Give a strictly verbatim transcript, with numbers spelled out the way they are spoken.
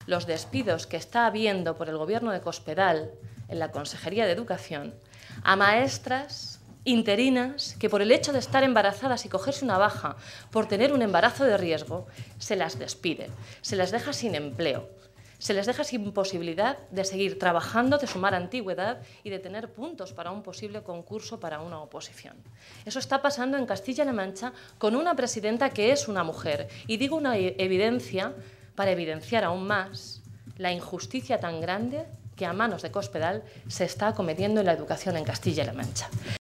los despidos que está habiendo por el Gobierno de Cospedal en la Consejería de Educación a maestras interinas que por el hecho de estar embarazadas y cogerse una baja por tener un embarazo de riesgo, se las despide, se las deja sin empleo, se les deja sin posibilidad de seguir trabajando, de sumar antigüedad y de tener puntos para un posible concurso para una oposición. Eso está pasando en Castilla-La Mancha con una presidenta que es una mujer. Y digo una evidencia para evidenciar aún más la injusticia tan grande que a manos de Cospedal se está cometiendo en la educación en Castilla-La Mancha.